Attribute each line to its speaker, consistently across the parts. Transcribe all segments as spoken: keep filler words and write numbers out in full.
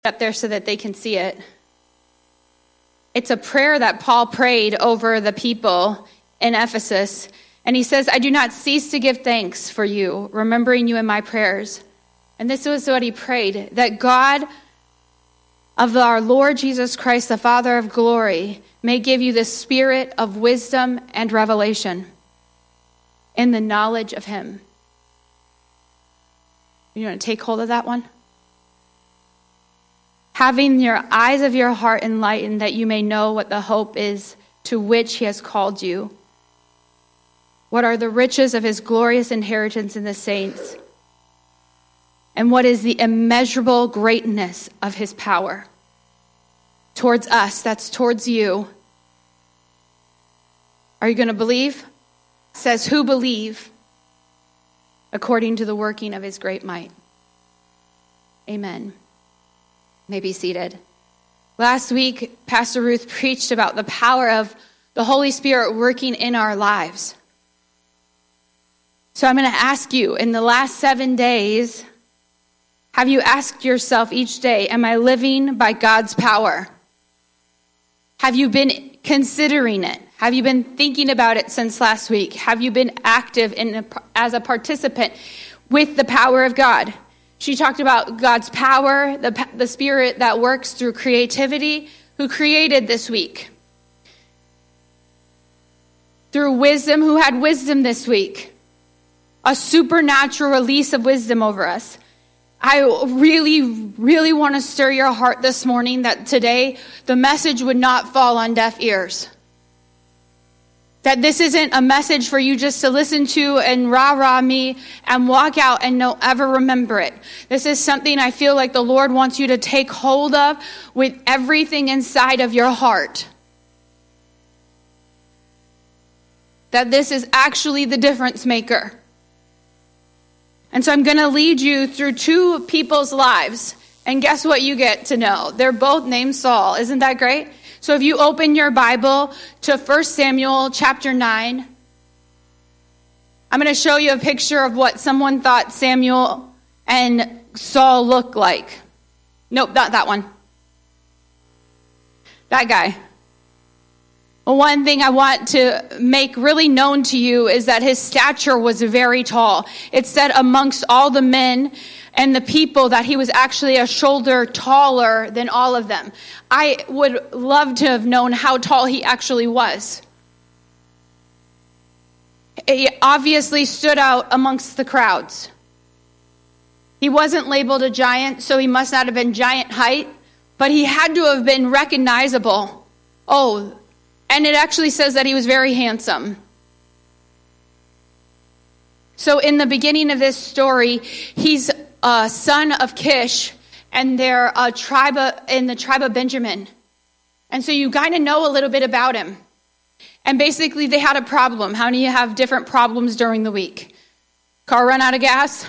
Speaker 1: up there so that they can see it. It's a prayer that Paul prayed over the people in Ephesus. And he says, I do not cease to give thanks for you, remembering you in my prayers. And this was what he prayed, that God of our Lord Jesus Christ, the Father of glory, may give you the spirit of wisdom and revelation in the knowledge of him. You want to take hold of that one? Having your eyes of your heart enlightened, that you may know what the hope is to which he has called you. What are the riches of his glorious inheritance in the saints? And what is the immeasurable greatness of his power towards us? That's towards you. Are you going to believe? It says, who believe according to the working of his great might. Amen. May be seated. Last week, Pastor Ruth preached about the power of the Holy Spirit working in our lives. So I'm going to ask you, in the last seven days, have you asked yourself each day, am I living by God's power? Have you been considering it? Have you been thinking about it since last week? Have you been active in a, as a participant with the power of God? She talked about God's power, the, the Spirit that works through creativity, who created this week. Through wisdom, who had wisdom this week. A supernatural release of wisdom over us. I really, really want to stir your heart this morning that today the message would not fall on deaf ears. That this isn't a message for you just to listen to and rah-rah me and walk out and don't ever remember it. This is something I feel like the Lord wants you to take hold of with everything inside of your heart. That this is actually the difference maker. And so I'm going to lead you through two people's lives. And guess what you get to know? They're both named Saul. Isn't that great? So if you open your Bible to First Samuel chapter nine, I'm going to show you a picture of what someone thought Samuel and Saul looked like. Nope, not that one. That guy. Well, one thing I want to make really known to you is that his stature was very tall. It said amongst all the men and the people that he was actually a shoulder taller than all of them. I would love to have known how tall he actually was. He obviously stood out amongst the crowds. He wasn't labeled a giant, so he must not have been giant height, but he had to have been recognizable. Oh, and it actually says that he was very handsome. So in the beginning of this story, he's a son of Kish, and they're a tribe of, in the tribe of Benjamin. And so you kind of know a little bit about him. And basically they had a problem. How many of you have different problems during the week? Car run out of gas?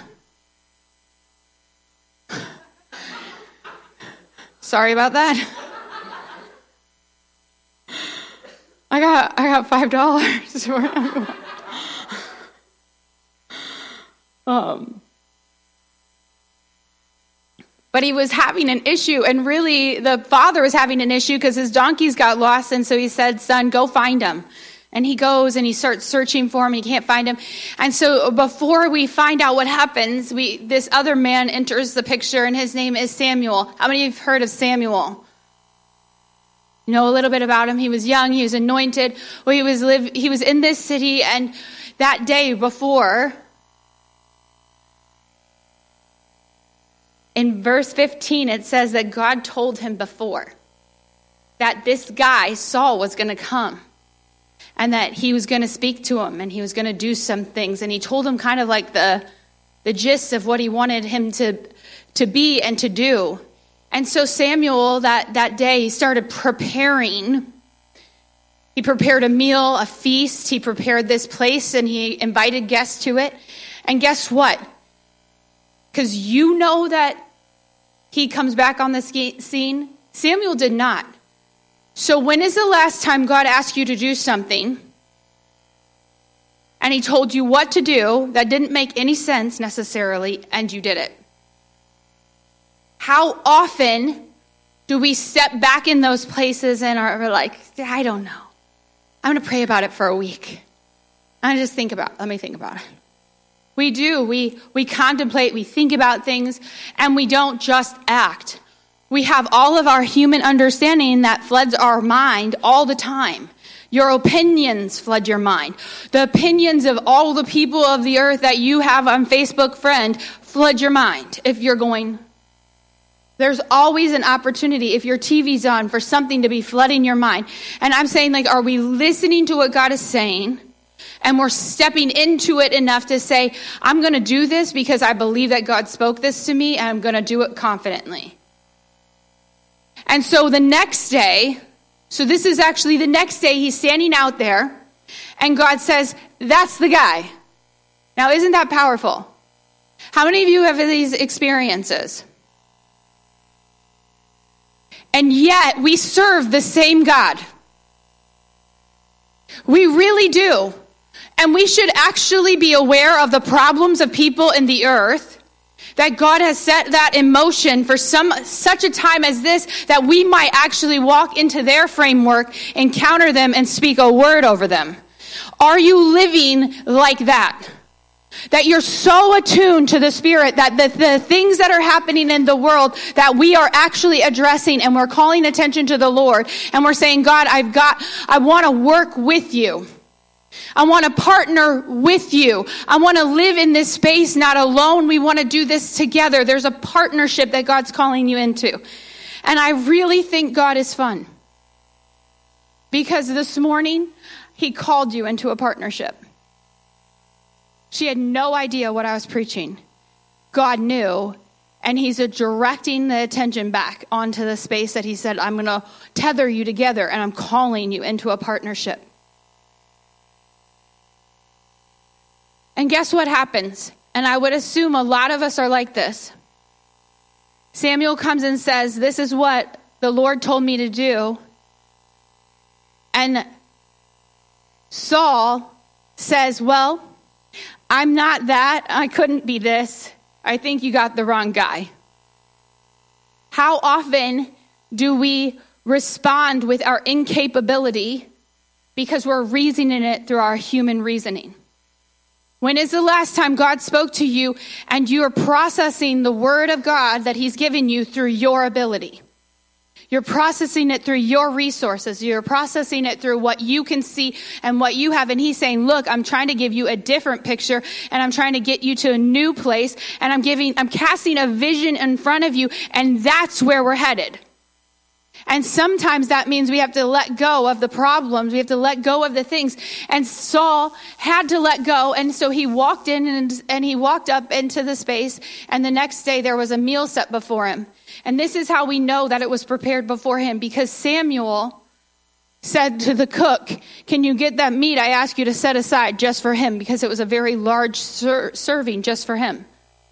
Speaker 1: Sorry about that. I got I got five dollars. um, but he was having an issue, and really the father was having an issue because his donkeys got lost, and so he said, "Son, go find him." And he goes and he starts searching for him, and he can't find him. And so before we find out what happens, we this other man enters the picture, and his name is Samuel. How many of you have heard of Samuel? You know a little bit about him. He was young. He was anointed. Well, he was live. He was in this city, and that day before, in verse fifteen, it says that God told him before that this guy, Saul, was going to come, and that he was going to speak to him, and he was going to do some things. And he told him kind of like the the gist of what he wanted him to to be and to do. And so Samuel, that, that day, he started preparing. He prepared a meal, a feast. He prepared this place, and he invited guests to it. And guess what? Because you know that he comes back on the scene. Samuel did not. So when is the last time God asked you to do something, and he told you what to do that didn't make any sense necessarily, and you did it? How often do we step back in those places and are like, I don't know. I'm going to pray about it for a week. I just think about, let me think about it. We do. We we contemplate, we think about things, and we don't just act. We have all of our human understanding that floods our mind all the time. Your opinions flood your mind. The opinions of all the people of the earth that you have on Facebook Friend flood your mind if you're going. There's always an opportunity if your T V's on for something to be flooding your mind. And I'm saying, like, are we listening to what God is saying? And we're stepping into it enough to say, I'm going to do this because I believe that God spoke this to me, and I'm going to do it confidently. And so the next day, so this is actually the next day, he's standing out there, and God says, that's the guy. Now, isn't that powerful? How many of you have these experiences? And yet, we serve the same God. We really do. And we should actually be aware of the problems of people in the earth, that God has set that in motion for some such a time as this, that we might actually walk into their framework, encounter them, and speak a word over them. Are you living like that? That you're so attuned to the Spirit that the, the things that are happening in the world that we are actually addressing, and we're calling attention to the Lord, and we're saying, God, I've got, I want to work with you. I want to partner with you. I want to live in this space, not alone. We want to do this together. There's a partnership that God's calling you into. And I really think God is fun. Because this morning, he called you into a partnership. She had no idea what I was preaching. God knew, and he's directing the attention back onto the space that he said, I'm going to tether you together, and I'm calling you into a partnership. And guess what happens? And I would assume a lot of us are like this. Samuel comes and says, this is what the Lord told me to do. And Saul says, well, I'm not that. I couldn't be this. I think you got the wrong guy. How often do we respond with our incapability because we're reasoning it through our human reasoning? When is the last time God spoke to you and you are processing the word of God that he's given you through your ability? You're processing it through your resources. You're processing it through what you can see and what you have. And he's saying, look, I'm trying to give you a different picture, and I'm trying to get you to a new place, and I'm giving, I'm casting a vision in front of you, and that's where we're headed. And sometimes that means we have to let go of the problems. We have to let go of the things. And Saul had to let go. And so he walked in and, and he walked up into the space. And the next day there was a meal set before him. And this is how we know that it was prepared before him. Because Samuel said to the cook, can you get that meat I ask you to set aside just for him? Because it was a very large ser- serving just for him.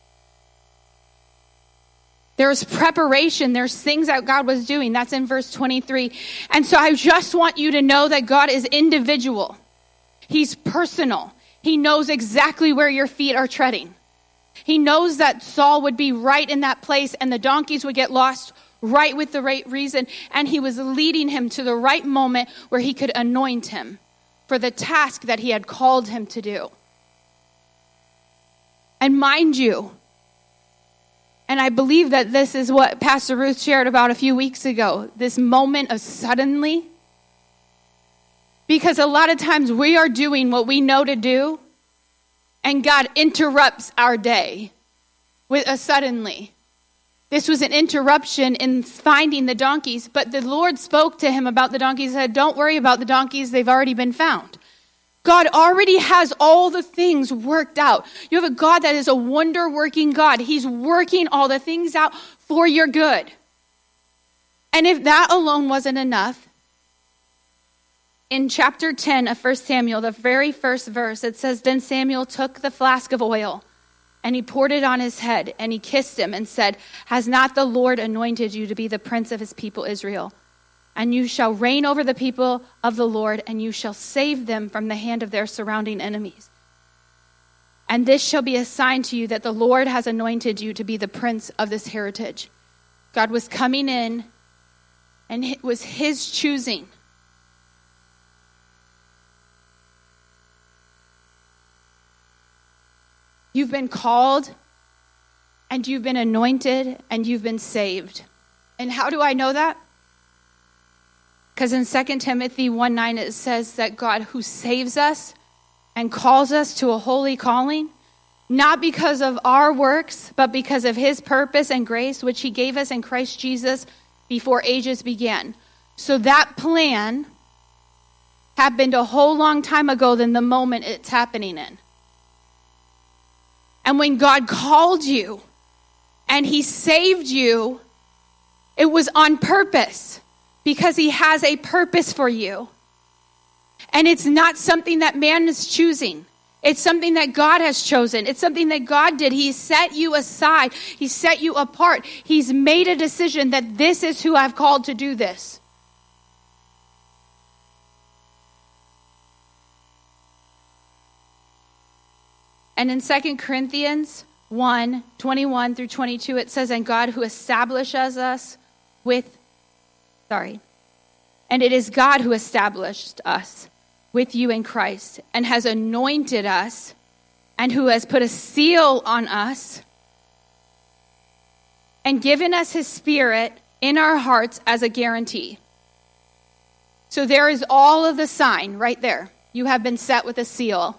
Speaker 1: There's preparation. There's things that God was doing. That's in verse twenty-three. And so I just want you to know that God is individual. He's personal. He knows exactly where your feet are treading. He knows that Saul would be right in that place and the donkeys would get lost right with the right reason. And he was leading him to the right moment where he could anoint him for the task that he had called him to do. And mind you, and I believe that this is what Pastor Ruth shared about a few weeks ago, this moment of suddenly. Because a lot of times we are doing what we know to do, and God interrupts our day with a suddenly. This was an interruption in finding the donkeys, but the Lord spoke to him about the donkeys and said, don't worry about the donkeys, they've already been found. God already has all the things worked out. You have a God that is a wonder-working God. He's working all the things out for your good. And if that alone wasn't enough, in chapter ten of First Samuel, the very first verse, it says, then Samuel took the flask of oil, and he poured it on his head, and he kissed him and said, has not the Lord anointed you to be the prince of his people Israel? And you shall reign over the people of the Lord, and you shall save them from the hand of their surrounding enemies. And this shall be a sign to you that the Lord has anointed you to be the prince of this heritage. God was coming in, and it was his choosing. You've been called, and you've been anointed, and you've been saved. And how do I know that? Because in Second Timothy one nine, it says that God who saves us and calls us to a holy calling, not because of our works, but because of his purpose and grace, which he gave us in Christ Jesus before ages began. So that plan happened a whole long time ago than the moment it's happening in. And when God called you and he saved you, it was on purpose, because he has a purpose for you. And it's not something that man is choosing. It's something that God has chosen. It's something that God did. He set you aside. He set you apart. He's made a decision that this is who I've called to do this. And in Second Corinthians one, twenty-one through twenty-two, it says, and God who establishes us with, sorry, and it is God who established us with you in Christ and has anointed us and who has put a seal on us and given us his Spirit in our hearts as a guarantee. So there is all of the sign right there. You have been set with a seal.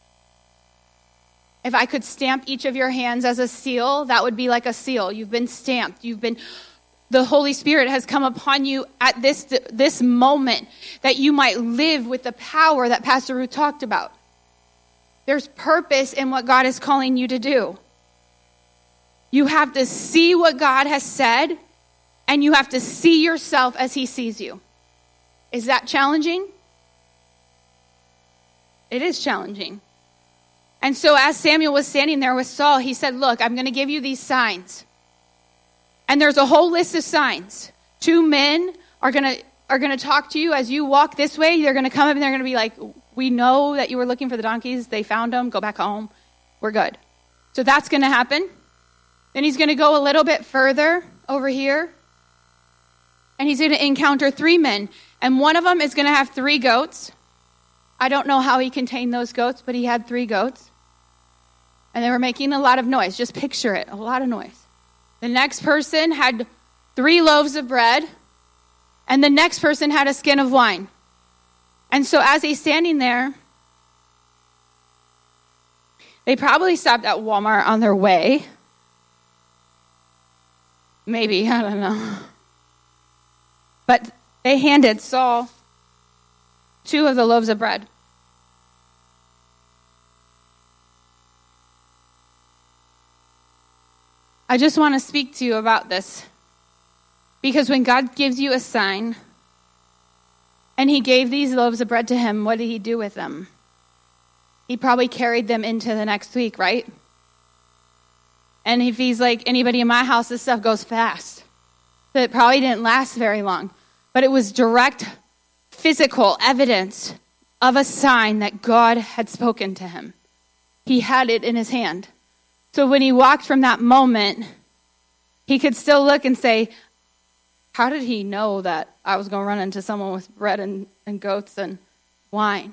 Speaker 1: If I could stamp each of your hands as a seal, that would be like a seal. You've been stamped. You've been, the Holy Spirit has come upon you at this, this moment that you might live with the power that Pastor Ruth talked about. There's purpose in what God is calling you to do. You have to see what God has said, and you have to see yourself as he sees you. Is that challenging? It is challenging. And so as Samuel was standing there with Saul, he said, look, I'm going to give you these signs. And there's a whole list of signs. Two men are going to are going to talk to you as you walk this way. They're going to come up and they're going to be like, we know that you were looking for the donkeys. They found them. Go back home. We're good. So that's going to happen. Then he's going to go a little bit further over here. And he's going to encounter three men. And one of them is going to have three goats. I don't know how he contained those goats, but he had three goats. And they were making a lot of noise. Just picture it, a lot of noise. The next person had three loaves of bread, and the next person had a skin of wine. And so as he's standing there, they probably stopped at Walmart on their way. Maybe, I don't know. But they handed Saul two of the loaves of bread. I just want to speak to you about this. Because when God gives you a sign, and he gave these loaves of bread to him, what did he do with them? He probably carried them into the next week, right? And if he's like anybody in my house, this stuff goes fast. So it probably didn't last very long. But it was direct physical evidence of a sign that God had spoken to him. He had it in his hand. So when he walked from that moment, he could still look and say, how did he know that I was going to run into someone with bread and, and goats and wine?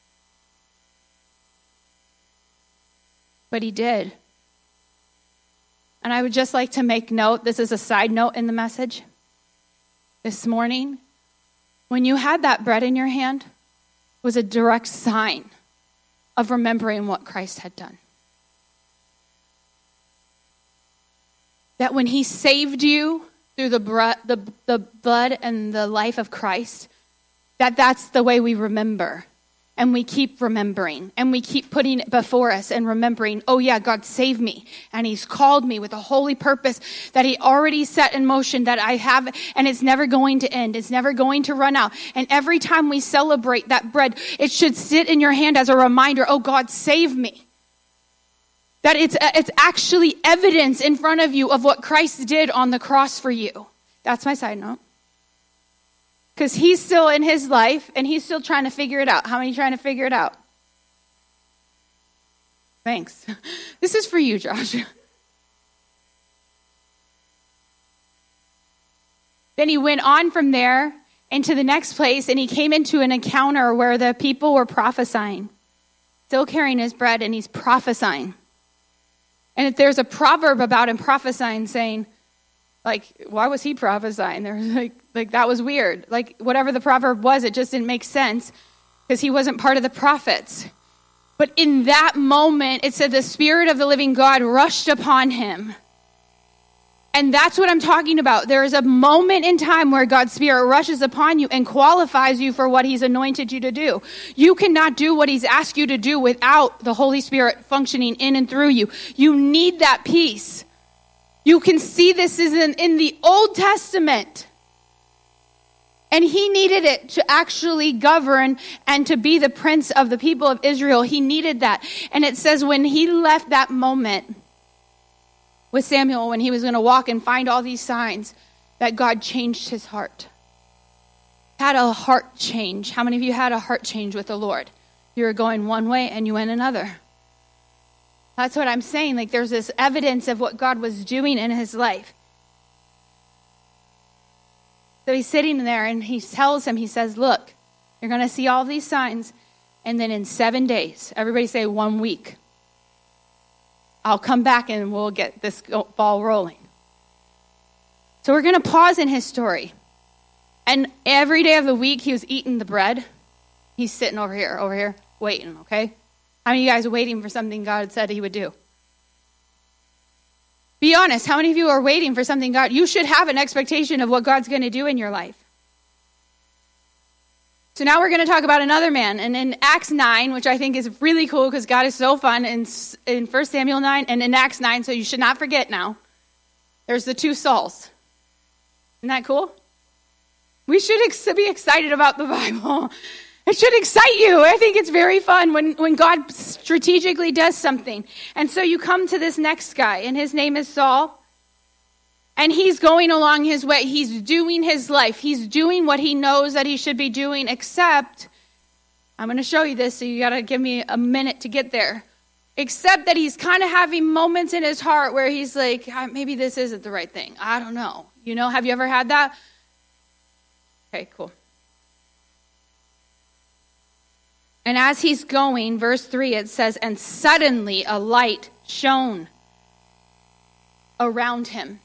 Speaker 1: But he did. And I would just like to make note, this is a side note in the message. This morning, when you had that bread in your hand, was a direct sign of remembering what Christ had done. That when he saved you through the, br- the, the blood and the life of Christ, that that's the way we remember. And we keep remembering. And we keep putting it before us and remembering, oh yeah, God saved me. And he's called me with a holy purpose that he already set in motion that I have. And it's never going to end. It's never going to run out. And every time we celebrate that bread, it should sit in your hand as a reminder, oh, God saved me. That it's it's actually evidence in front of you of what Christ did on the cross for you. That's my side note. Because he's still in his life, and he's still trying to figure it out. How many trying to figure it out? Thanks. This is for you, Josh. Then he went on from there into the next place, and he came into an encounter where the people were prophesying, still carrying his bread, and he's prophesying. And if there's a proverb about him prophesying, saying, like, why was he prophesying? There was like, like that was weird. Like, whatever the proverb was, it just didn't make sense because he wasn't part of the prophets. But in that moment, it said the Spirit of the living God rushed upon him. And that's what I'm talking about. There is a moment in time where God's Spirit rushes upon you and qualifies you for what he's anointed you to do. You cannot do what he's asked you to do without the Holy Spirit functioning in and through you. You need that peace. You can see this is in, in the Old Testament. And he needed it to actually govern and to be the prince of the people of Israel. He needed that. And it says when he left that moment with Samuel, when he was going to walk and find all these signs, that God changed his heart. Had a heart change. How many of you had a heart change with the Lord? You were going one way and you went another. That's what I'm saying. Like, there's this evidence of what God was doing in his life. So he's sitting there and he tells him, he says, look, you're going to see all these signs. And then in seven days, everybody say one week, I'll come back and we'll get this ball rolling. So we're going to pause in his story. And every day of the week, he was eating the bread. He's sitting over here, over here, waiting, okay? How many of you guys are waiting for something God said he would do? Be honest, how many of you are waiting for something God... You should have an expectation of what God's going to do in your life. So now we're going to talk about another man. And in Acts nine, which I think is really cool because God is so fun, in, in First Samuel nine and in Acts nine, so you should not forget now, there's the two Sauls. Isn't that cool? We should ex- be excited about the Bible. It should excite you. I think it's very fun when, when God strategically does something. And so you come to this next guy, and his name is Saul. And he's going along his way. He's doing his life. He's doing what he knows that he should be doing, except, I'm going to show you this, so you got to give me a minute to get there. Except that he's kind of having moments in his heart where he's like, maybe this isn't the right thing. I don't know. You know, have you ever had that? Okay, cool. And as he's going, verse three, it says, and suddenly a light shone around him.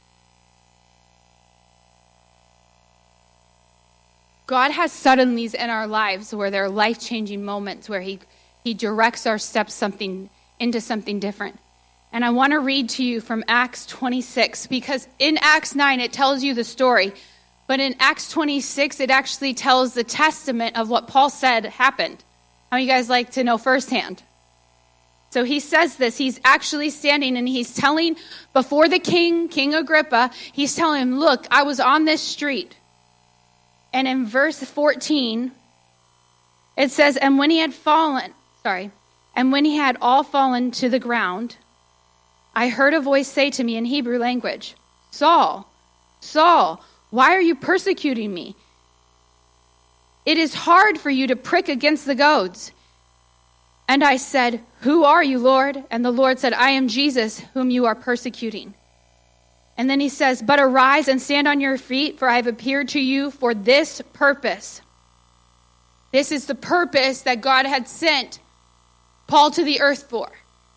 Speaker 1: God has suddenlies in our lives where there are life-changing moments where he, he directs our steps something into something different. And I want to read to you from Acts twenty-six, because in Acts nine it tells you the story, but in Acts twenty-six it actually tells the testament of what Paul said happened. How many of you guys like to know firsthand? So he says this, he's actually standing and he's telling, before the king, King Agrippa, he's telling him, look, I was on this street. And in verse fourteen, it says, and when he had fallen, sorry, and when he had all fallen to the ground, I heard a voice say to me in Hebrew language, Saul, Saul, why are you persecuting me? It is hard for you to prick against the goads. And I said, who are you, Lord? And the Lord said, I am Jesus, whom you are persecuting. And then he says, but arise and stand on your feet, for I have appeared to you for this purpose. This is the purpose that God had sent Paul to the earth for.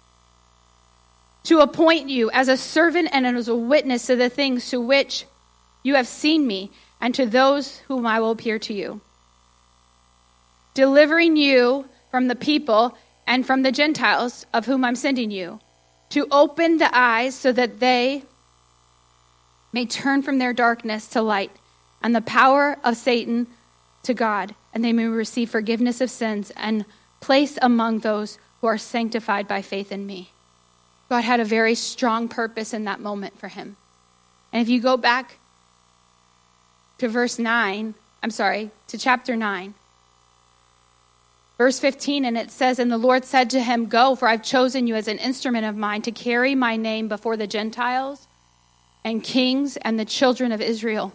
Speaker 1: To appoint you as a servant and as a witness to the things to which you have seen me, and to those whom I will appear to you. Delivering you from the people and from the Gentiles of whom I'm sending you, to open the eyes so that they may turn from their darkness to light and the power of Satan to God, and they may receive forgiveness of sins and place among those who are sanctified by faith in me. God had a very strong purpose in that moment for him. And if you go back to verse nine, I'm sorry, to chapter nine, verse fifteen, and it says, and the Lord said to him, go, for I've chosen you as an instrument of mine to carry my name before the Gentiles and kings and the children of Israel.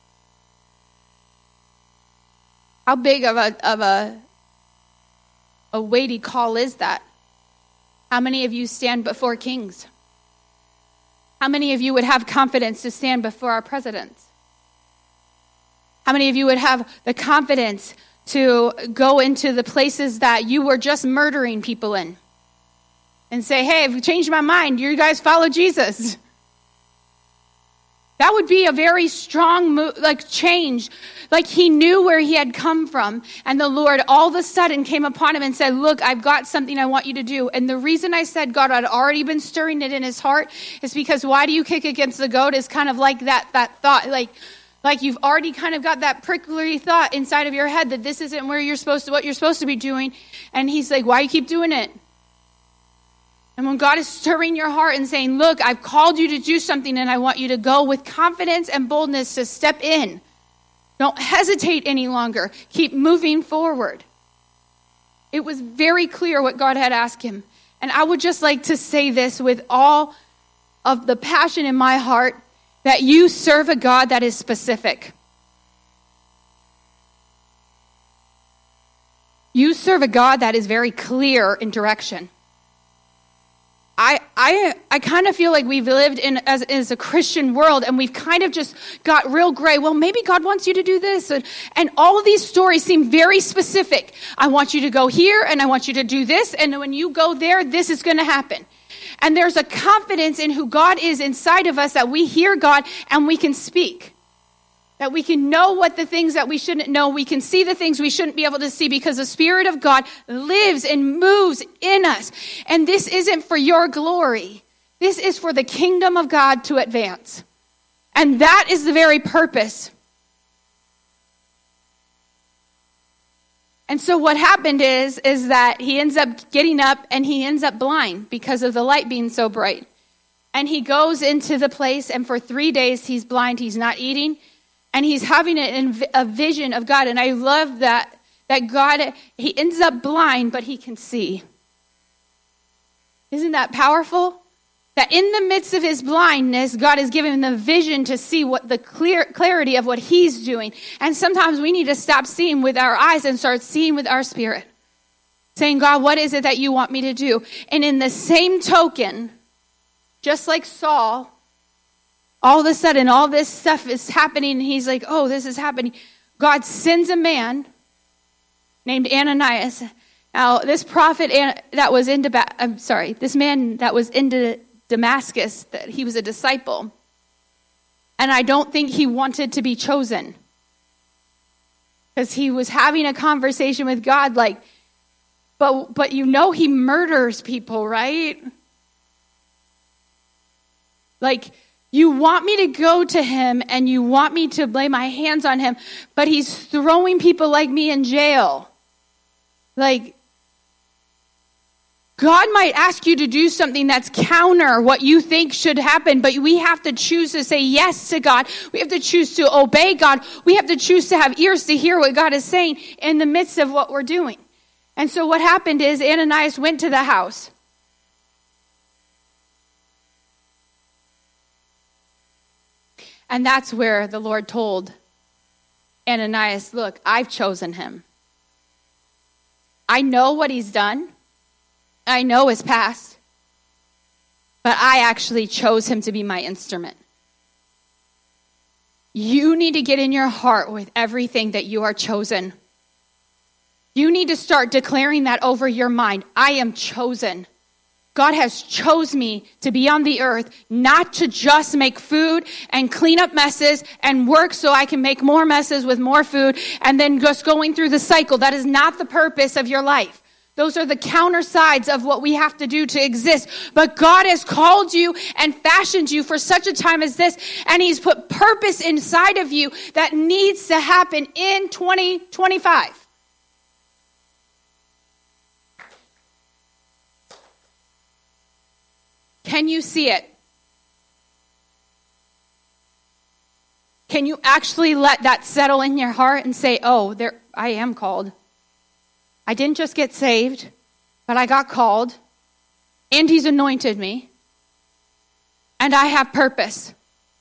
Speaker 1: How big of a of a, a weighty call is that? How many of you stand before kings? How many of you would have confidence to stand before our presidents? How many of you would have the confidence to go into the places that you were just murdering people in and say, hey, I've changed my mind. You guys follow Jesus. That would be a very strong move, like change. Like he knew where he had come from. And the Lord all of a sudden came upon him and said, look, I've got something I want you to do. And the reason I said God had already been stirring it in his heart is because why do you kick against the goat is kind of like that, that thought, like, like you've already kind of got that prickly thought inside of your head that this isn't where you're supposed to, what you're supposed to be doing. And he's like, why you keep doing it? And when God is stirring your heart and saying, look, I've called you to do something and I want you to go with confidence and boldness to step in. Don't hesitate any longer. Keep moving forward. It was very clear what God had asked him. And I would just like to say this with all of the passion in my heart, that you serve a God that is specific. You serve a God that is very clear in direction. I I I kind of feel like we've lived in as, as a Christian world and we've kind of just got real gray. Well, maybe God wants you to do this. And, and all of these stories seem very specific. I want you to go here and I want you to do this. And when you go there, this is going to happen. And there's a confidence in who God is inside of us that we hear God and we can speak. That we can know what the things that we shouldn't know. We can see the things we shouldn't be able to see because the Spirit of God lives and moves in us. And this isn't for your glory. This is for the kingdom of God to advance. And that is the very purpose. And so what happened is, is that he ends up getting up and he ends up blind because of the light being so bright. And he goes into the place and for three days he's blind. He's not eating. And he's having a, a vision of God. And I love that, that God, he ends up blind, but he can see. Isn't that powerful? That in the midst of his blindness, God has given him the vision to see what the clear clarity of what he's doing. And sometimes we need to stop seeing with our eyes and start seeing with our spirit. Saying, God, what is it that you want me to do? And in the same token, just like Saul, all of a sudden, all this stuff is happening, and he's like, oh, this is happening. God sends a man named Ananias. Now, this prophet that was in, I'm sorry, this man that was in Damascus, that he was a disciple. And I don't think he wanted to be chosen. Because he was having a conversation with God, like, but, but you know he murders people, right? Like, you want me to go to him and you want me to lay my hands on him, but he's throwing people like me in jail. Like, God might ask you to do something that's counter what you think should happen, but we have to choose to say yes to God. We have to choose to obey God. We have to choose to have ears to hear what God is saying in the midst of what we're doing. And so what happened is Ananias went to the house. And that's where the Lord told Ananias, look, I've chosen him. I know what he's done. I know his past. But I actually chose him to be my instrument. You need to get in your heart with everything that you are chosen. You need to start declaring that over your mind. I am chosen. God has chose me to be on the earth, not to just make food and clean up messes and work so I can make more messes with more food and then just going through the cycle. That is not the purpose of your life. Those are the counter sides of what we have to do to exist. But God has called you and fashioned you for such a time as this, and he's put purpose inside of you that needs to happen in twenty twenty-five. Can you see it? Can you actually let that settle in your heart and say, oh, there, I am called. I didn't just get saved, but I got called, and he's anointed me, and I have purpose,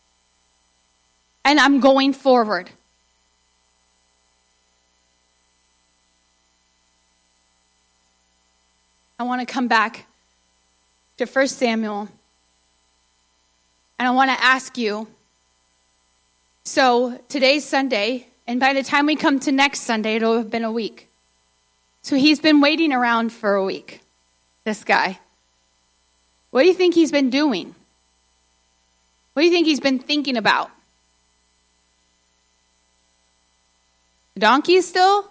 Speaker 1: and I'm going forward. I want to come back to First Samuel, and I want to ask you, so today's Sunday, And by the time we come to next Sunday, it'll have been a week. So he's been waiting around for a week, this guy. What do you think he's been doing? What do you think he's been thinking about? The donkeys still?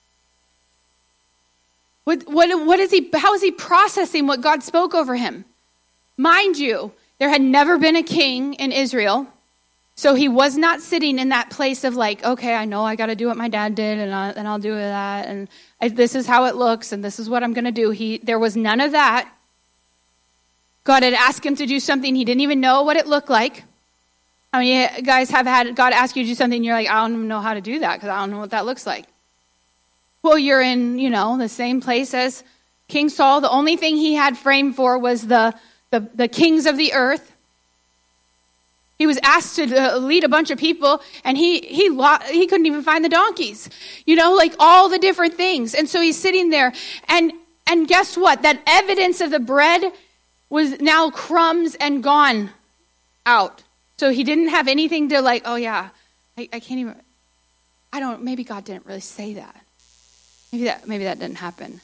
Speaker 1: What, what, what is he, how is he processing what God spoke over him? Mind you, there had never been a king in Israel. So he was not sitting in that place of like, okay, I know I got to do what my dad did, and, I, and I'll do that, and I, this is how it looks, and this is what I'm going to do. He, there was none of that. God had asked him to do something he didn't even know what it looked like. How many guys have had God ask you to do something, and you're like, I don't even know how to do that because I don't know what that looks like. Well, you're in, you know, the same place as King Saul. The only thing he had framed for was the, the, the kings of the earth. He was asked to lead a bunch of people, and he he he couldn't even find the donkeys. You know, like all the different things. And so he's sitting there, and and guess what? That evidence of the bread was now crumbs and gone out. So he didn't have anything to like, oh yeah, I, I can't even, I don't, maybe God didn't really say that. Maybe that maybe that didn't happen.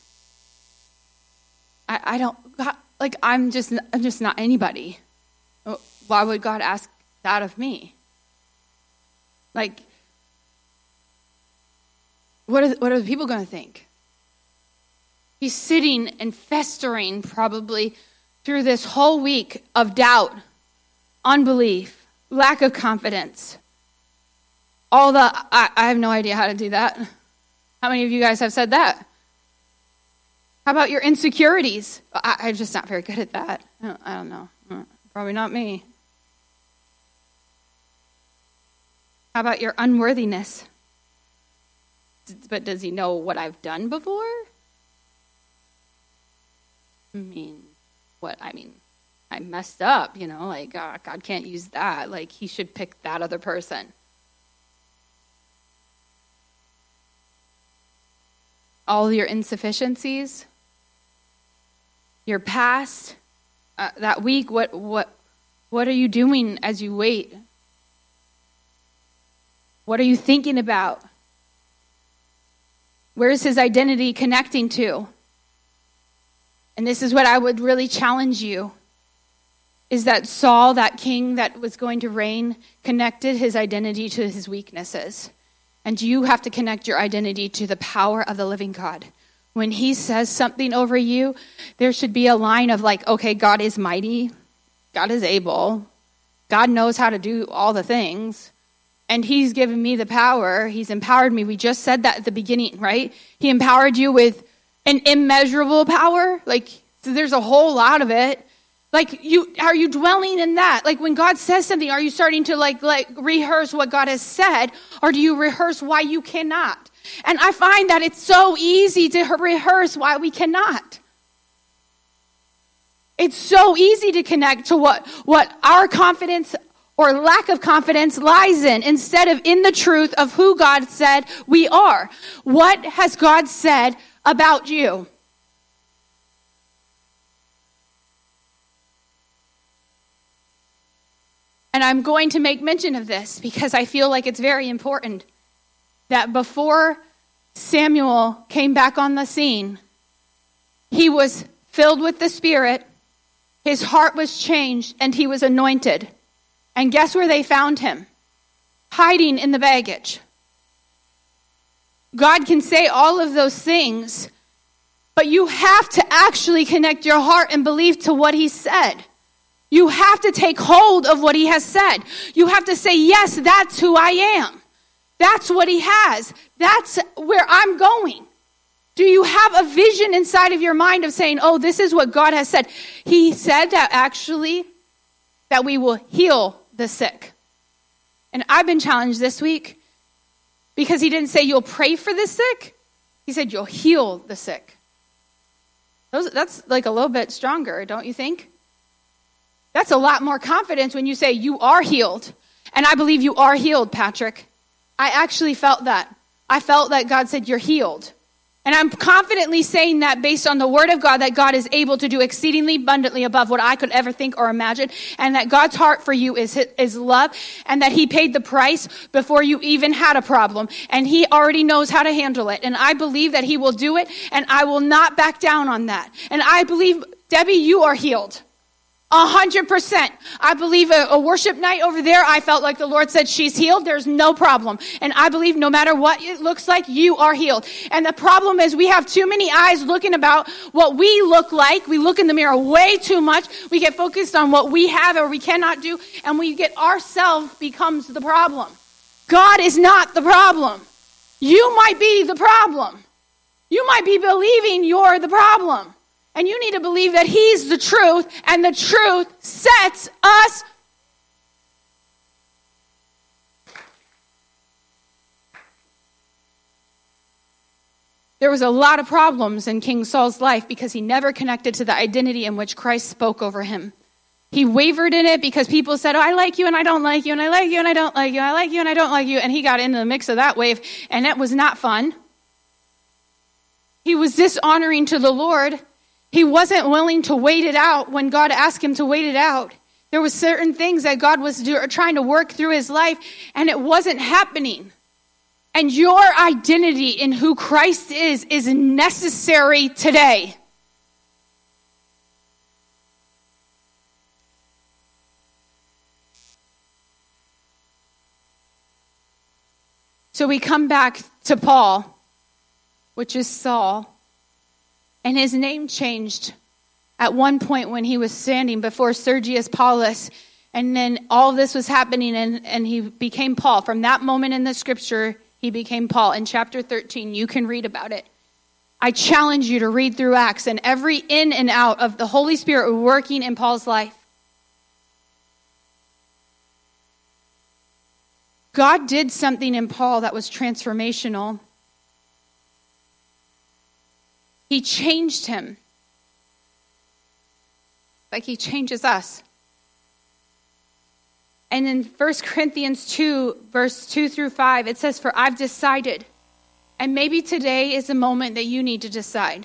Speaker 1: I, I don't, God, like I'm just, I'm just not anybody. Why would God ask that of me? Like, what are, what are the people going to think? He's sitting and festering probably through this whole week of doubt, unbelief, lack of confidence. All the, I, I have no idea how to do that. How many of you guys have said that? How about your insecurities? I, I'm just not very good at that. I don't, I don't know. Probably not me. How about your unworthiness? But does he know what I've done before? I mean, what? I mean, I messed up, you know, like, oh, God can't use that. Like, he should pick that other person. All your insufficiencies, your past, uh, that week, what, what, what are you doing as you wait? What are you thinking about? Where is his identity connecting to? And this is what I would really challenge you, is that Saul, that king that was going to reign, connected his identity to his weaknesses. And you have to connect your identity to the power of the living God. When he says something over you, there should be a line of like, okay, God is mighty. God is able. God knows how to do all the things. And he's given me the power. He's empowered me. We just said that at the beginning, right? He empowered you with an immeasurable power. Like, so there's a whole lot of it. Like, you, are you dwelling in that? Like, when God says something, are you starting to like, like rehearse what God has said? Or do you rehearse why you cannot? And I find that it's so easy to rehearse why we cannot. It's so easy to connect to what, what our confidence or lack of confidence lies in, instead of in the truth of who God said we are. What has God said about you? And I'm going to make mention of this because I feel like it's very important that before Samuel came back on the scene, he was filled with the Spirit, his heart was changed, and he was anointed. And guess where they found him? Hiding in the baggage. God can say all of those things, but you have to actually connect your heart and believe to what he said. You have to take hold of what he has said. You have to say, yes, that's who I am. That's what he has. That's where I'm going. Do you have a vision inside of your mind of saying, oh, this is what God has said? He said that actually, that we will heal the sick. And I've been challenged this week because he didn't say you'll pray for the sick. He said you'll heal the sick. Those, that's like a little bit stronger, don't you think? That's a lot more confidence when you say you are healed. And I believe you are healed, Patrick. I actually felt that. I felt that God said you're healed. And I'm confidently saying that based on the word of God, that God is able to do exceedingly abundantly above what I could ever think or imagine, and that God's heart for you is, is love, and that he paid the price before you even had a problem, and he already knows how to handle it. And I believe that he will do it, and I will not back down on that. And I believe, Debbie, you are healed. A hundred percent. I believe a, a worship night over there, I felt like the Lord said she's healed. There's no problem. And I believe no matter what it looks like, you are healed. And the problem is we have too many eyes looking about what we look like. We look in the mirror way too much. We get focused on what we have or we cannot do. And we get ourselves becomes the problem. God is not the problem. You might be the problem. You might be believing you're the problem. And you need to believe that he's the truth, and the truth sets us. There was a lot of problems in King Saul's life because he never connected to the identity in which Christ spoke over him. He wavered in it because people said, oh, I like you and I don't like you, and I like you and I don't like you, I like you and I don't like you. And he got into the mix of that wave, and it was not fun. He was dishonoring to the Lord. He wasn't willing to wait it out when God asked him to wait it out. There were certain things that God was do, trying to work through his life, and it wasn't happening. And your identity in who Christ is is necessary today. So we come back to Paul, which is Saul. And his name changed at one point when he was standing before Sergius Paulus. And then all this was happening, and, and he became Paul. From that moment in the scripture, he became Paul. In chapter thirteen, you can read about it. I challenge you to read through Acts and every in and out of the Holy Spirit working in Paul's life. God did something in Paul that was transformational. He changed him like he changes us. And in First Corinthians two, verse two through five, it says, for I've decided. And maybe today is the moment that you need to decide.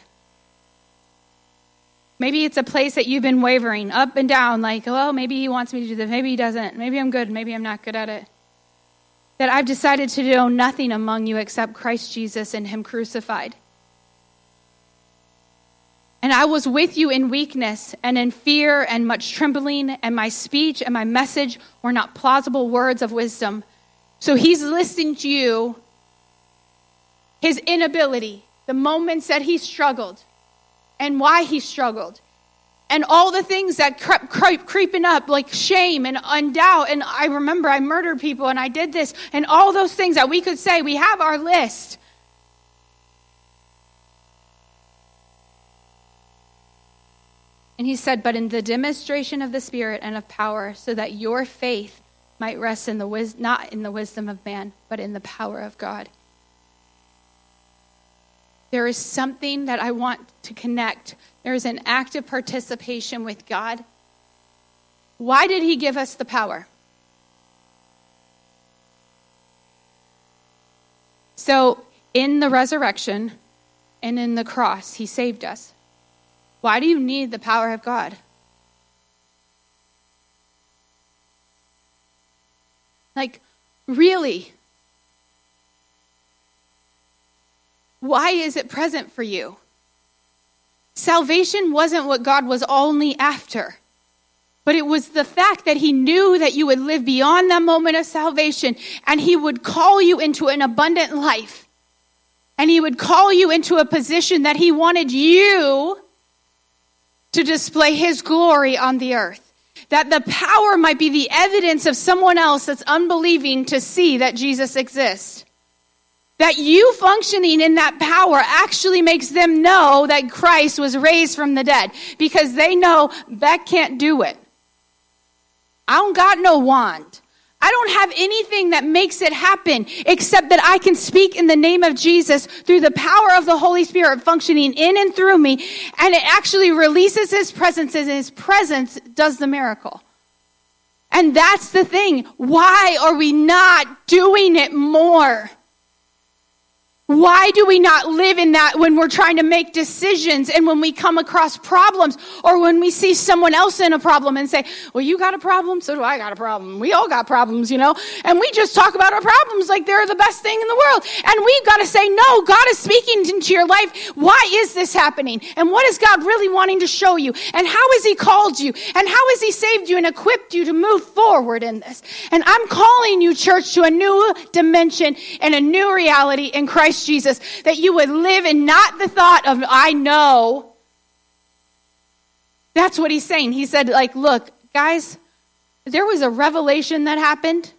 Speaker 1: Maybe it's a place that you've been wavering up and down, like, oh, maybe he wants me to do this. Maybe he doesn't. Maybe I'm good. Maybe I'm not good at it. That I've decided to know nothing among you except Christ Jesus and him crucified. And I was with you in weakness and in fear and much trembling, and my speech and my message were not plausible words of wisdom. So he's listing to you his inability, the moments that he struggled, and why he struggled, and all the things that crept creep, creeping up, like shame and, and doubt. And I remember I murdered people and I did this, and all those things that we could say. We have our list. And he said, but in the demonstration of the Spirit and of power, so that your faith might rest in the wis- not in the wisdom of man, but in the power of God. There is something that I want to connect. There is an active participation with God. Why did he give us the power? So in the resurrection and in the cross, he saved us. Why do you need the power of God? Like, really? Why is it present for you? Salvation wasn't what God was only after, but it was the fact that he knew that you would live beyond that moment of salvation, and he would call you into an abundant life, and he would call you into a position that he wanted you to display his glory on the earth. That the power might be the evidence of someone else that's unbelieving to see that Jesus exists. That you functioning in that power actually makes them know that Christ was raised from the dead. Because they know that can't do it. I don't got no wand. I don't have anything that makes it happen except that I can speak in the name of Jesus through the power of the Holy Spirit functioning in and through me. And it actually releases his presence, and his presence does the miracle. And that's the thing. Why are we not doing it more? Why do we not live in that when we're trying to make decisions and when we come across problems or when we see someone else in a problem and say, well, you got a problem, so do I got a problem. We all got problems, you know, and we just talk about our problems like they're the best thing in the world. And we've got to say, no, God is speaking into your life. Why is this happening? And what is God really wanting to show you? And how has he called you? And how has he saved you and equipped you to move forward in this? And I'm calling you, church, to a new dimension and a new reality in Christ Jesus, that you would live in not the thought of, I know. That's what he's saying. He said, like, look, guys, there was a revelation that happened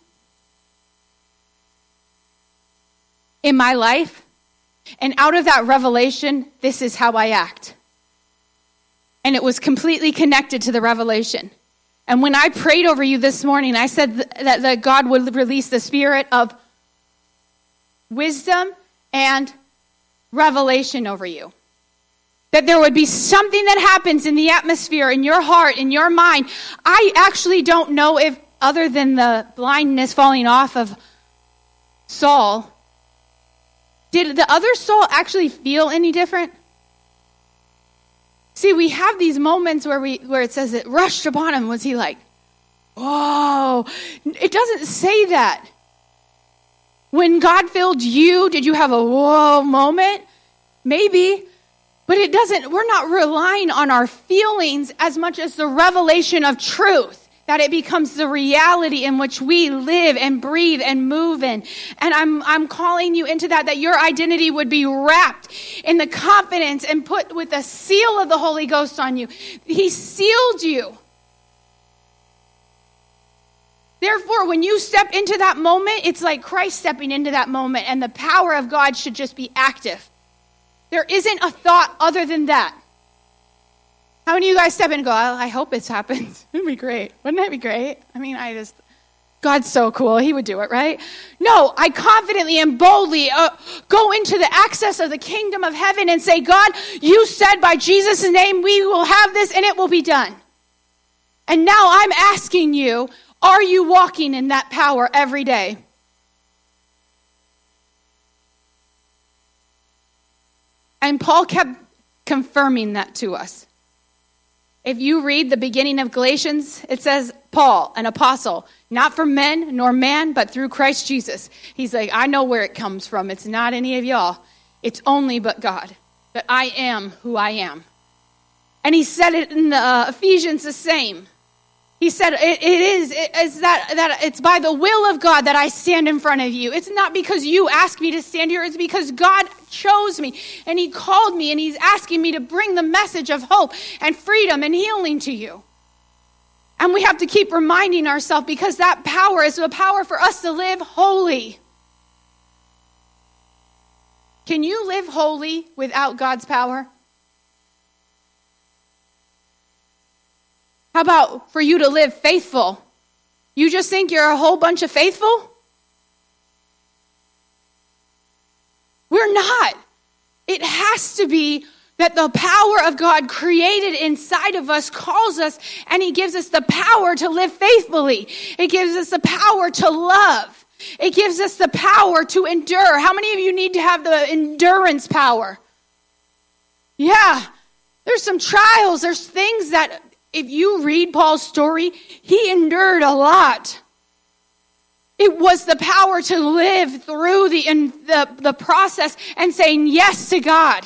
Speaker 1: in my life, and out of that revelation, this is how I act. And it was completely connected to the revelation. And when I prayed over you this morning, I said that, that God would release the spirit of wisdom and revelation over you. That there would be something that happens in the atmosphere, in your heart, in your mind. I actually don't know if, other than the blindness falling off of Saul, did the other Saul actually feel any different? See, we have these moments where we where it says it rushed upon him. Was he like, whoa? It doesn't say that. When God filled you, did you have a whoa moment? Maybe. But it doesn't, we're not relying on our feelings as much as the revelation of truth, that it becomes the reality in which we live and breathe and move in. And I'm I'm calling you into that, that your identity would be wrapped in the confidence and put with the seal of the Holy Ghost on you. He sealed you. Therefore, when you step into that moment, it's like Christ stepping into that moment, and the power of God should just be active. There isn't a thought other than that. How many of you guys step in and go, I hope it's happened? It'd be great. Wouldn't that be great? I mean, I just, God's so cool. He would do it, right? No, I confidently and boldly uh, go into the access of the kingdom of heaven and say, God, you said by Jesus' name we will have this and it will be done. And now I'm asking you, are you walking in that power every day? And Paul kept confirming that to us. If you read the beginning of Galatians, it says, Paul, an apostle, not from men nor man, but through Christ Jesus. He's like, I know where it comes from. It's not any of y'all. It's only but God. That I am who I am. And he said it in the, uh, Ephesians the same. He said, it, it is, it is that, that it's by the will of God that I stand in front of you. It's not because you asked me to stand here. It's because God chose me and he called me and he's asking me to bring the message of hope and freedom and healing to you. And we have to keep reminding ourselves, because that power is the power for us to live holy. Can you live holy without God's power? How about for you to live faithful? You just think you're a whole bunch of faithful? We're not. It has to be that the power of God created inside of us calls us, and he gives us the power to live faithfully. It gives us the power to love. It gives us the power to endure. How many of you need to have the endurance power? Yeah, there's some trials. There's things that, if you read Paul's story, he endured a lot. It was the power to live through the, in the, the process and saying yes to God.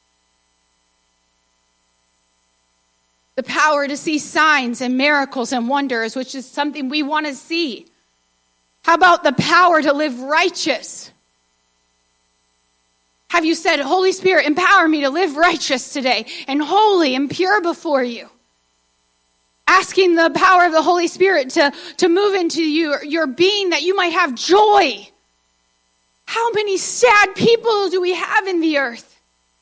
Speaker 1: The power to see signs and miracles and wonders, which is something we want to see. How about the power to live righteous? Have you said, Holy Spirit, empower me to live righteous today and holy and pure before you? Asking the power of the Holy Spirit to, to move into you, your being, that you might have joy. How many sad people do we have in the earth?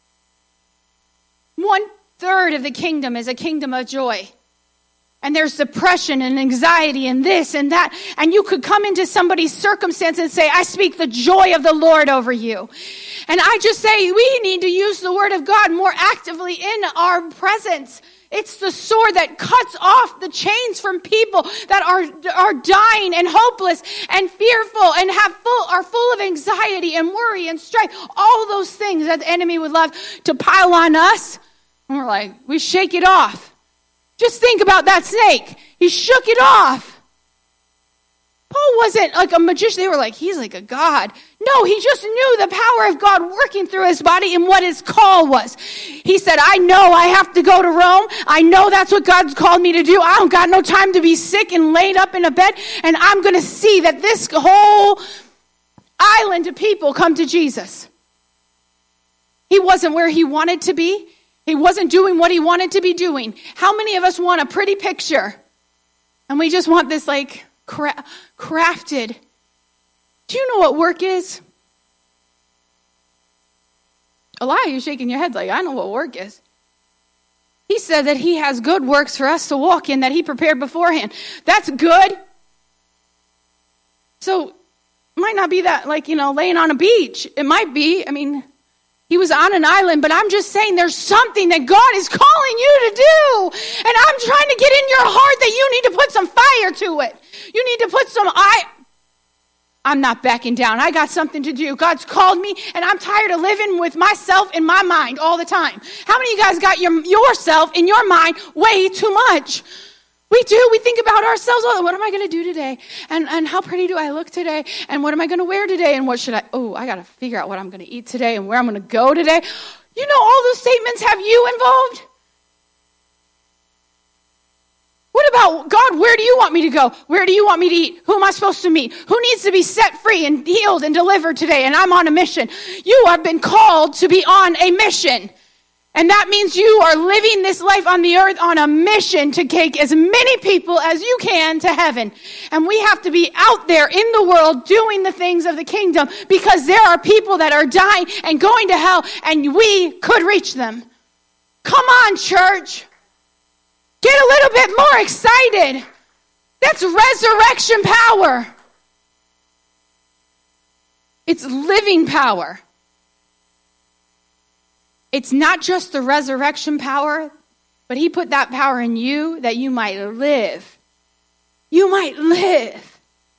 Speaker 1: One third of the kingdom is a kingdom of joy. And there's depression and anxiety and this and that. And you could come into somebody's circumstance and say, I speak the joy of the Lord over you. And I just say we need to use the word of God more actively in our presence. It's the sword that cuts off the chains from people that are, are dying and hopeless and fearful and have full, are full of anxiety and worry and strife. All those things that the enemy would love to pile on us. And we're like, we shake it off. Just think about that snake. He shook it off. Paul wasn't like a magician. They were like, he's like a god. No, he just knew the power of God working through his body and what his call was. He said, I know I have to go to Rome. I know that's what God's called me to do. I don't got no time to be sick and laid up in a bed. And I'm going to see that this whole island of people come to Jesus. He wasn't where he wanted to be. He wasn't doing what he wanted to be doing. How many of us want a pretty picture? And we just want this like cra- crafted. Do you know what work is? A lot of you shaking your heads like, I know what work is. He said that he has good works for us to walk in that he prepared beforehand. That's good. So it might not be that like, you know, laying on a beach. It might be. I mean, he was on an island, but I'm just saying there's something that God is calling you to do. And I'm trying to get in your heart that you need to put some fire to it. You need to put some, I, I'm not backing down. I got something to do. God's called me, and I'm tired of living with myself in my mind all the time. How many of you guys got your yourself in your mind way too much? We do. We think about ourselves. Oh, what am I going to do today? And and how pretty do I look today? And what am I going to wear today? And what should I, oh, I got to figure out what I'm going to eat today and where I'm going to go today. You know, all those statements have you involved? What about, God, where do you want me to go? Where do you want me to eat? Who am I supposed to meet? Who needs to be set free and healed and delivered today? And I'm on a mission. You have been called to be on a mission. And that means you are living this life on the earth on a mission to take as many people as you can to heaven. And we have to be out there in the world doing the things of the kingdom because there are people that are dying and going to hell and we could reach them. Come on, church. Get a little bit more excited. That's resurrection power. It's living power. It's not just the resurrection power, but he put that power in you that you might live. You might live.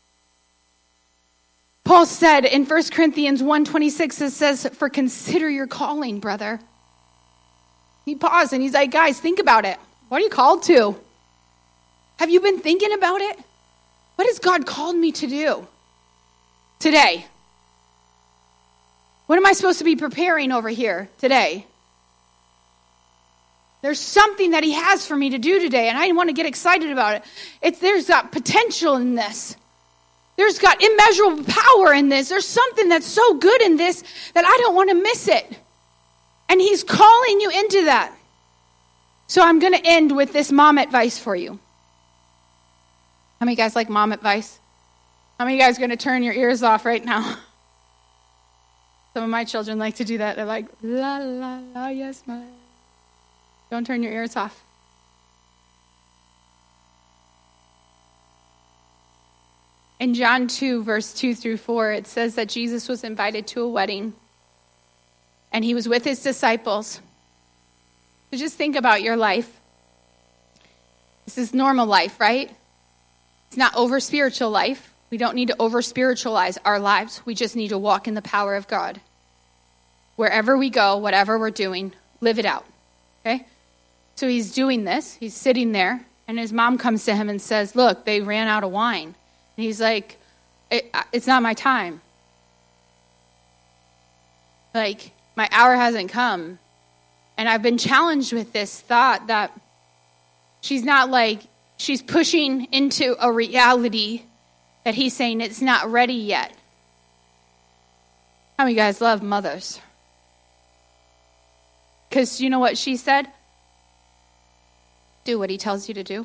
Speaker 1: Paul said in First Corinthians one twenty-six, it says, for consider your calling, brother. He paused and he's like, guys, think about it. What are you called to? Have you been thinking about it? What has God called me to do today? What am I supposed to be preparing over here today? There's something that he has for me to do today, and I want to get excited about it. It's, there's got potential in this. There's got immeasurable power in this. There's something that's so good in this that I don't want to miss it. And he's calling you into that. So I'm going to end with this mom advice for you. How many of you guys like mom advice? How many of you guys are going to turn your ears off right now? Some of my children like to do that. They're like, la, la, la, yes, ma. Don't turn your ears off. In John two, verse two through four, it says that Jesus was invited to a wedding, and he was with his disciples. So just think about your life. This is normal life, right? It's not over-spiritual life. We don't need to over-spiritualize our lives. We just need to walk in the power of God. Wherever we go, whatever we're doing, live it out, okay? So he's doing this. He's sitting there, and his mom comes to him and says, look, they ran out of wine. And he's like, it, it's not my time. Like, my hour hasn't come. And I've been challenged with this thought that she's not like, she's pushing into a reality that he's saying it's not ready yet. How many guys love mothers? Because you know what she said? Do what he tells you to do.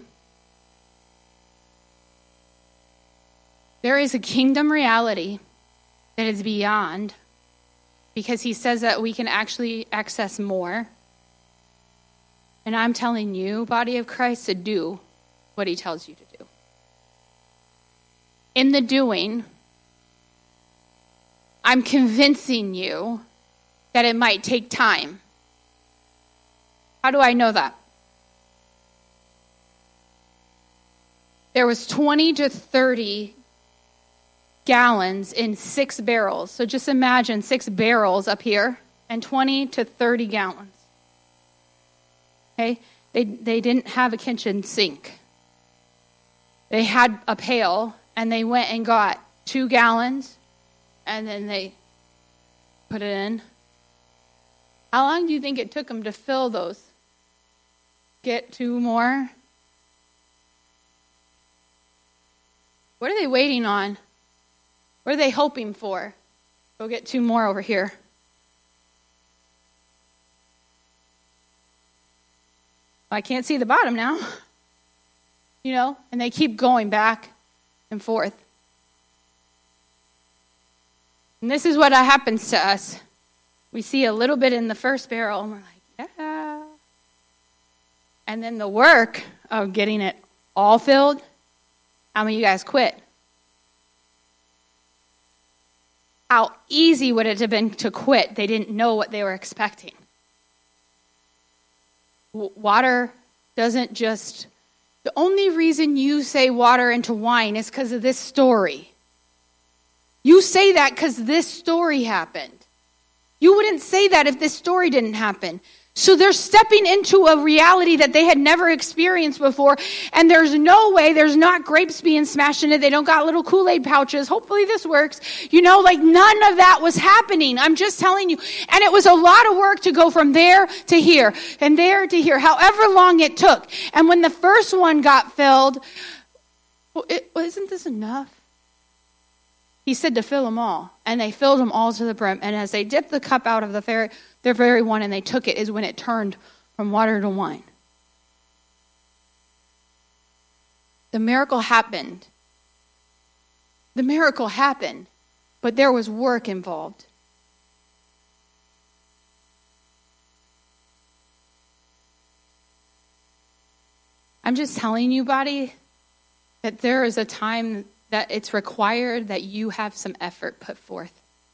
Speaker 1: There is a kingdom reality that is beyond, because he says that we can actually access more. And I'm telling you, body of Christ, to do what he tells you to do. In the doing, I'm convincing you that it might take time. How do I know that? there was twenty to thirty gallons in six barrels. So just imagine six barrels up here and twenty to thirty gallons. Okay? They they didn't have a kitchen sink. They had a pail, and they went and got two gallons, and then they put it in. How long do you think it took them to fill those? Get two more? What are they waiting on? What are they hoping for? Go get two more over here. I can't see the bottom now. You know, and they keep going back and forth. And this is what happens to us. We see a little bit in the first barrel, and we're like, yeah. And then the work of getting it all filled, how many of you guys quit? How easy would it have been to quit? They didn't know what they were expecting. W- water doesn't just... The only reason you say water into wine is because of this story. You say that because this story happened. You wouldn't say that if this story didn't happen. So they're stepping into a reality that they had never experienced before, and there's no way, there's not grapes being smashed in it. They don't got little Kool-Aid pouches. Hopefully this works. You know, like none of that was happening. I'm just telling you. And it was a lot of work to go from there to here and there to here, however long it took. And when the first one got filled, well, it, well, isn't this enough? He said to fill them all, and they filled them all to the brim. And as they dipped the cup out of the very, their very one and they took it, is when it turned from water to wine. The miracle happened. The miracle happened, but there was work involved. I'm just telling you, body, that there is a time that it's required that you have some effort put forth.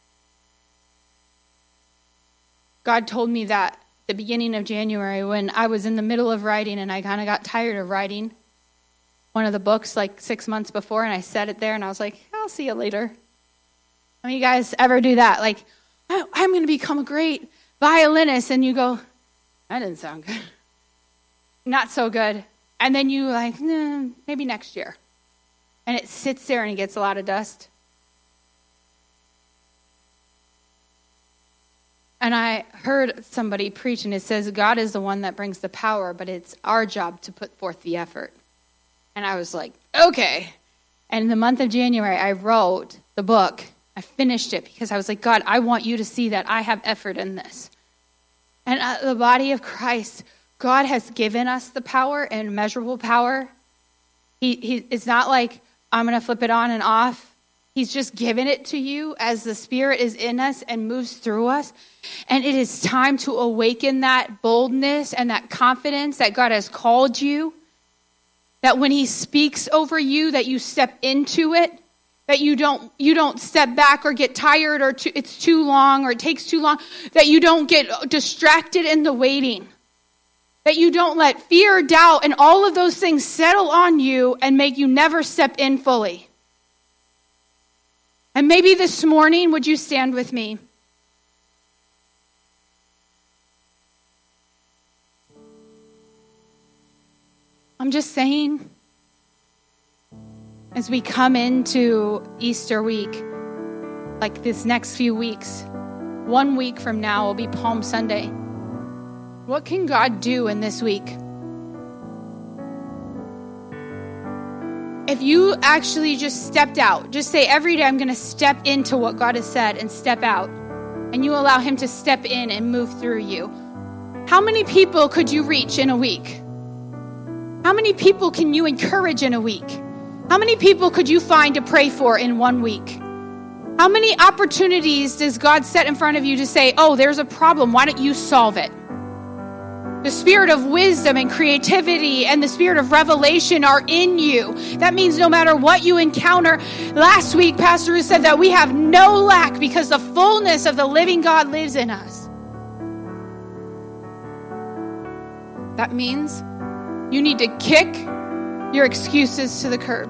Speaker 1: God told me that at the beginning of January when I was in the middle of writing and I kind of got tired of writing one of the books like six months before, and I set it there and I was like, I'll see you later. How many of you guys ever do that? Like, I'm going to become a great violinist, and you go, that didn't sound good. Not so good. And then you like, nah, maybe next year. And it sits there and it gets a lot of dust. And I heard somebody preach, and it says, God is the one that brings the power, but it's our job to put forth the effort. And I was like, okay. And in the month of January, I wrote the book. I finished it because I was like, God, I want you to see that I have effort in this. And uh, the body of Christ, God has given us the power and immeasurable power. He, he, it's not like I'm going to flip it on and off. He's just given it to you as the Spirit is in us and moves through us. And it is time to awaken that boldness and that confidence that God has called you. That when he speaks over you, that you step into it. That you don't you don't step back or get tired or too, it's too long or it takes too long. That you don't get distracted in the waiting. That you don't let fear, doubt, and all of those things settle on you and make you never step in fully. And maybe this morning, would you stand with me? I'm just saying, as we come into Easter week, like this next few weeks, one week from now will be Palm Sunday. What can God do in this week? If you actually just stepped out, just say every day I'm going to step into what God has said and step out, and you allow him to step in and move through you. How many people could you reach in a week? How many people can you encourage in a week? How many people could you find to pray for in one week? How many opportunities does God set in front of you to say, oh, there's a problem, why don't you solve it? The spirit of wisdom and creativity and the spirit of revelation are in you. That means no matter what you encounter. Last week, Pastor Ruth said that we have no lack because the fullness of the living God lives in us. That means you need to kick your excuses to the curb.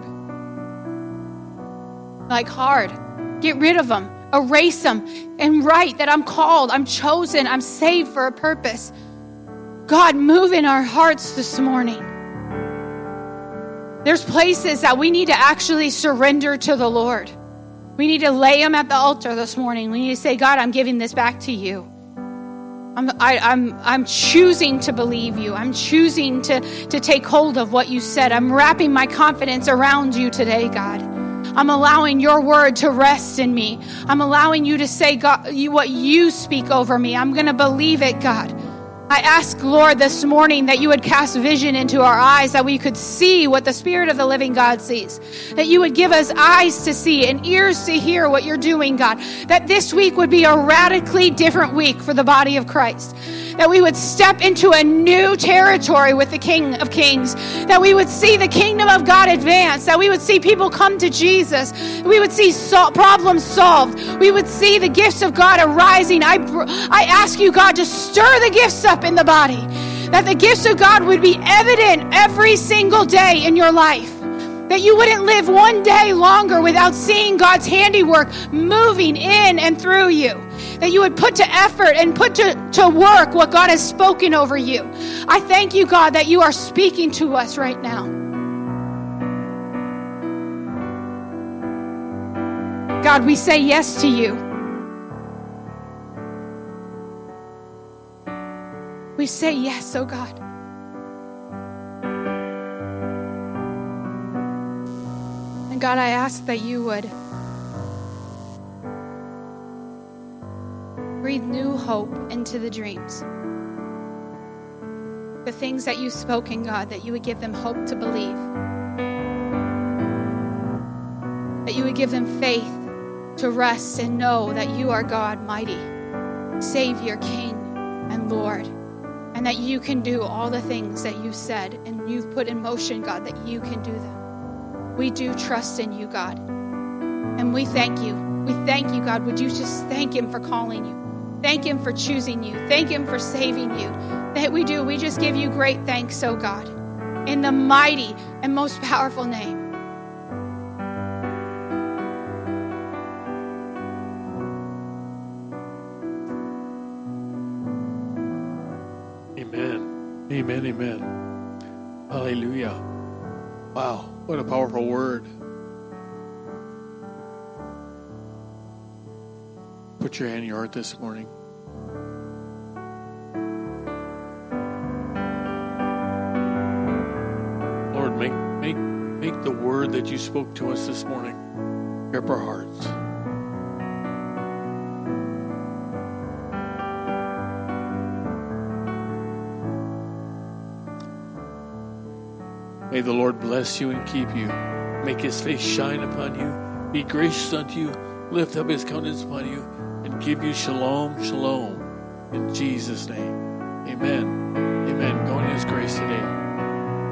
Speaker 1: Like hard. Get rid of them. Erase them. And write that I'm called, I'm chosen, I'm saved for a purpose. God, move in our hearts this morning. There's places that we need to actually surrender to the Lord. We need to lay them at the altar this morning. We need to say, God, I'm giving this back to you. I'm, I, I'm, I'm choosing to believe you. I'm choosing to, to take hold of what you said. I'm wrapping my confidence around you today, God. I'm allowing your word to rest in me. I'm allowing you to say, God, you, what you speak over me. I'm going to believe it, God. I ask, Lord, this morning that you would cast vision into our eyes, that we could see what the Spirit of the living God sees, that you would give us eyes to see and ears to hear what you're doing, God, that this week would be a radically different week for the body of Christ, that we would step into a new territory with the King of Kings, that we would see the kingdom of God advance, that we would see people come to Jesus, we would see sol- problems solved, we would see the gifts of God arising. I, I ask you, God, to stir the gifts up in the body, that the gifts of God would be evident every single day in your life, that you wouldn't live one day longer without seeing God's handiwork moving in and through you, that you would put to effort and put to, to work what God has spoken over you. I thank you, God, that you are speaking to us right now. God, we say yes to you. We say yes, oh God. And God, I ask that you would breathe new hope into the dreams. The things that you've spoken, God, that you would give them hope to believe. That you would give them faith to rest and know that you are God, mighty, Savior, King, and Lord. And that you can do all the things that you've said and you've put in motion, God, that you can do them. We do trust in you, God. And we thank you. We thank you, God. Would you just thank him for calling you? Thank him for choosing you. Thank him for saving you. That we do. We just give you great thanks, oh God. In the mighty and most powerful name.
Speaker 2: Amen, amen. Hallelujah. Wow, what a powerful word. Put your hand in your heart this morning. Lord, make make make the word that you spoke to us this morning grip our hearts. May the Lord bless you and keep you. Make his face shine upon you. Be gracious unto you. Lift up his countenance upon you. And give you shalom, shalom. In Jesus' name. Amen.